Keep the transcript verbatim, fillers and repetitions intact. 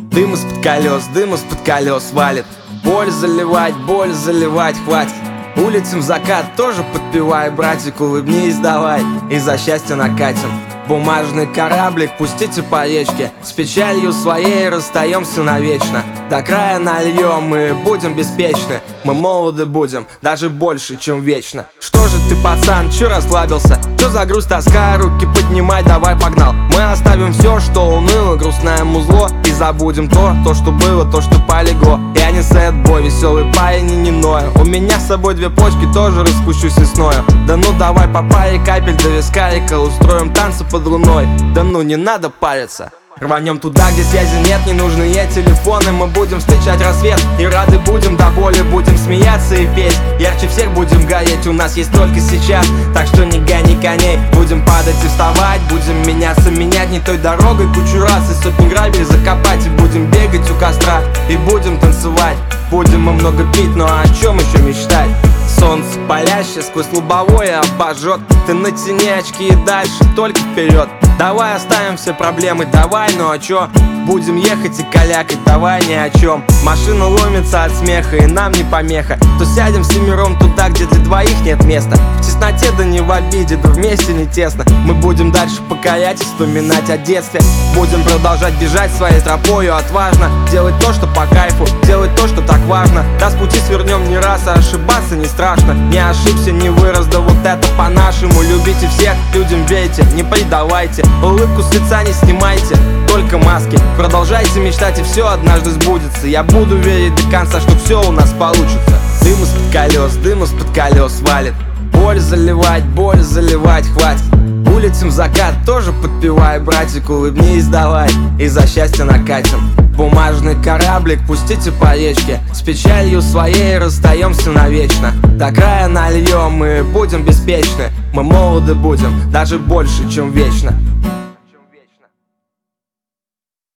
Дым из-под колес, дым из-под колес валит. Боль заливать, боль заливать хватит. Улетим в закат, тоже подпевай, братик, улыбнись давай, и за счастье накатим. Бумажный кораблик пустите по речке, с печалью своей расстаемся навечно. До края нальем и будем беспечны, мы молоды будем, даже больше, чем вечно. Что же ты, пацан, чё расслабился? Чё за грусть, тоска, руки поднимай, давай погнал. Мы оставим все, что уныло, грустное музло, и забудем то, то, что было, то, что полегло. Я не сэдбой, веселый парень и не ною. У меня с собой две почки, тоже распущусь весною. Да ну давай по паре капель до вискарика, устроим танцы под луной. Да ну не надо париться. Рванем туда, где связи нет, ненужные телефоны. Мы будем встречать рассвет и рады будем до боли. Будем смеяться и петь, ярче всех будем гореть. У нас есть только сейчас, так что не гони коней. Будем падать и вставать, будем меняться, менять не той дорогой. Кучу раз и сотни грабель закопать. И будем бегать у костра, и будем танцевать. Будем мы много пить, но о чем еще мечтать? Солнце палящее сквозь лобовое обожжет. Ты натяни очки и дальше, только вперед. Давай оставим все проблемы, давай, ну а чё? Будем ехать и калякать, давай ни о чем. Машина ломится от смеха и нам не помеха. То сядем всемиром туда, где для двоих нет места. В тесноте да не в обиде, да вместе не тесно. Мы будем дальше покорять и вспоминать о детстве. Будем продолжать бежать своей тропою отважно. Делать то, что по кайфу, делать то, что так важно. Да с пути свернем не раз, а ошибаться не страшно. Не ошибся, не вырос, да вот это по-нашему. Любите всех, людям верьте, не предавайте. Улыбку с лица не снимайте, только маски. Продолжайте мечтать, и все однажды сбудется. Я буду верить до конца, что все у нас получится. Дым из-под колес, дым из-под колес валит. Боль заливать, боль заливать хватит. Улетим в закат, тоже подпевай, братик, улыбнись давай, и за счастье накатим. Бумажный кораблик пустите по речке, с печалью своей расстаемся навечно. До края нальем и будем беспечны, мы молоды будем, даже больше, чем вечно.